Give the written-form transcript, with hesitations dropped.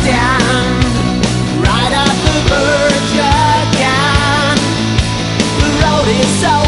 stand right at the verge again. The road is so